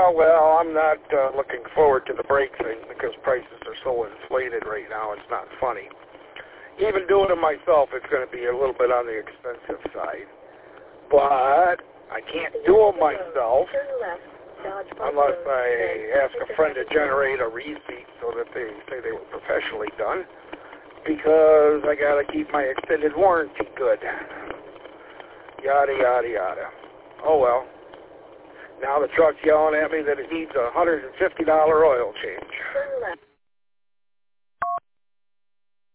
well, I'm not looking forward to the brake thing because prices are so inflated right now. It's not funny. Even doing it myself, it's going to be a little bit on the expensive side. But I can't do them myself unless I ask a friend to generate a receipt so that they say they were professionally done, because I got to keep my extended warranty good. Yada, yada, yada. Oh, well. Now the truck's yelling at me that it needs a $150 oil change.